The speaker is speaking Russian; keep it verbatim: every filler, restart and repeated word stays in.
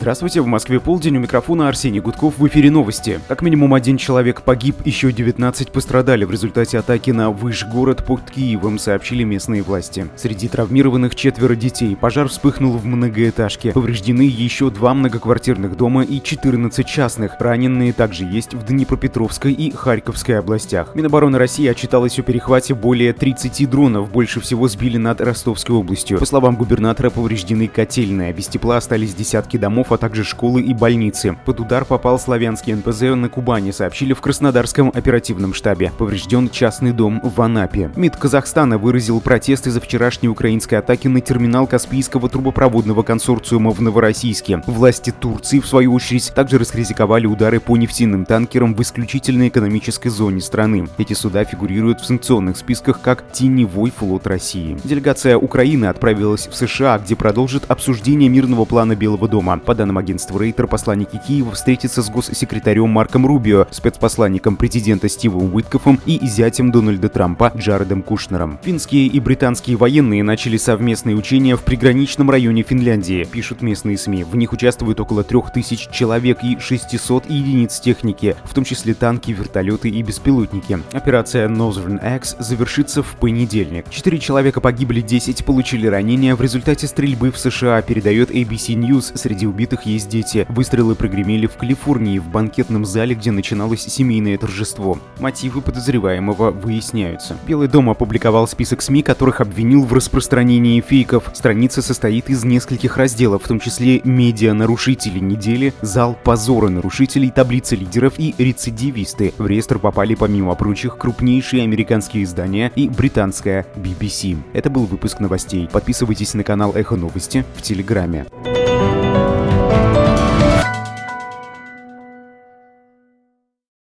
Здравствуйте, в Москве полдень, у микрофона Арсений Гудков, в эфире новости. Как минимум один человек погиб, еще девятнадцать пострадали в результате атаки на Выжгород под Киевом, сообщили местные власти. Среди травмированных четверо детей. Пожар вспыхнул в многоэтажке. Повреждены еще два многоквартирных дома и четырнадцать частных. Раненые также есть в Днепропетровской и Харьковской областях. Минобороны России отчиталась о перехвате более тридцати дронов, больше всего сбили над Ростовской областью. По словам губернатора, повреждены котельные, без тепла остались десятки домов, а также школы и больницы. Под удар попал славянский эн пэ зэ на Кубани, сообщили в Краснодарском оперативном штабе. Поврежден частный дом в Анапе. МИД Казахстана выразил протест из-за вчерашней украинской атаки на терминал Каспийского трубопроводного консорциума в Новороссийске. Власти Турции, в свою очередь, также раскритиковали удары по нефтяным танкерам в исключительной экономической зоне страны. Эти суда фигурируют в санкционных списках как «Теневой флот России». Делегация Украины отправилась в США, где продолжит обсуждение мирного плана Белого дома. По данным агентства Рейтер, посланники Киева встретятся с госсекретарем Марком Рубио, спецпосланником президента Стивом Уиткофом и зятем Дональда Трампа Джаредом Кушнером. Финские и британские военные начали совместные учения в приграничном районе Финляндии, пишут местные СМИ. В них участвуют около трех тысяч человек и шестисот единиц техники, в том числе танки, вертолеты и беспилотники. Операция Northern X завершится в понедельник. Четыре человека погибли, десять получили ранения в результате стрельбы в США, передает эй би си News. Среди убитых есть дети. Выстрелы прогремели в Калифорнии, в банкетном зале, где начиналось семейное торжество. Мотивы подозреваемого выясняются. Белый дом опубликовал список СМИ, которых обвинил в распространении фейков. Страница состоит из нескольких разделов, в том числе «Медиа-нарушители недели», «Зал позора нарушителей», «Таблица лидеров» и «Рецидивисты». В реестр попали, помимо прочих, крупнейшие американские издания и британская би би си. Это был выпуск новостей. Подписывайтесь на канал Эхо Новости в Телеграме.